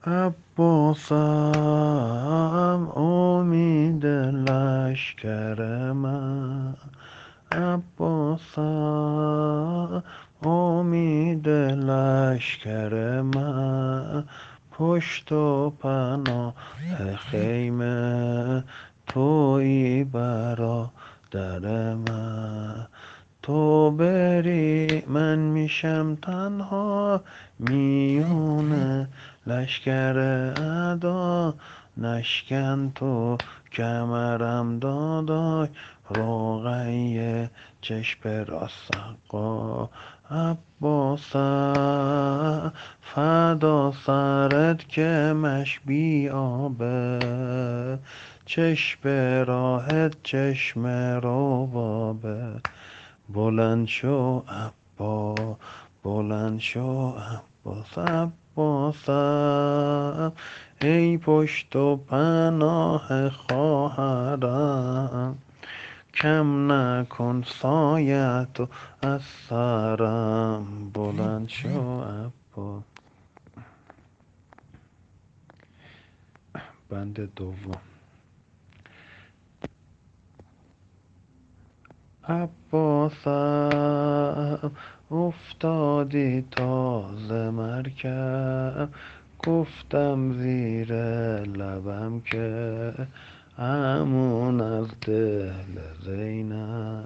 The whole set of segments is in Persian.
عباسم امید لشکر من، عباسم امید لشکر من، پشت و پناه خیمه تویی برادر من. تو بری من میشم تنها میونه لشکر ادا، نشکن تو کمرم داداش روغی چشم راست سقا. عباسم فدا سرت که مش بی آبه، چشم راهت چشم رو بابه. بلند شو عبا، بلند شو عباس، عباسم ای پشت و پناه خواهرم، کم نکن سایتو از سرم. بلند شو عباس. بند دوم. عباسم افتادی تازه مرکب، گفتم زیر لبم که امون از دل زینب.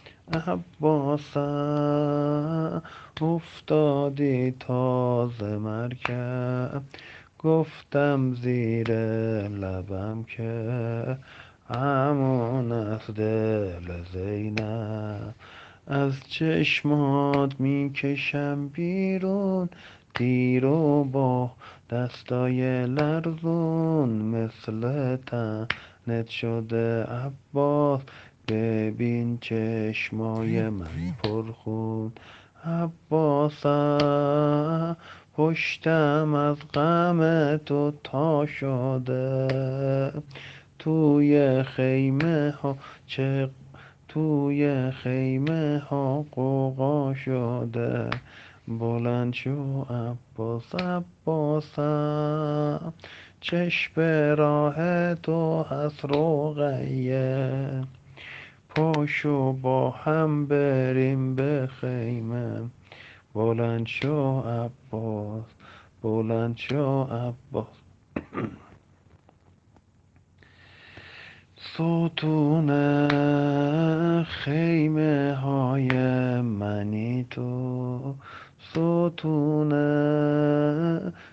عباسم افتادی تازه مرکب، گفتم زیر لبم که امان از دل زینب. از چشمات میکشم بیرون تیر و با دستای لرزون، مثل تنت شده عباس ببین چشمای من پرخون. عباسم پشتم از غم تو تا شده، توی خیمه ها توی خیمه ها غوغا شده. بلند شو عباس، عباسم چشم راه تو هست روغیه، پاشو با هم بریم به خیمه. بلند شو عباس، بلند شو عباس. ستون خیمه های منی تو، ستون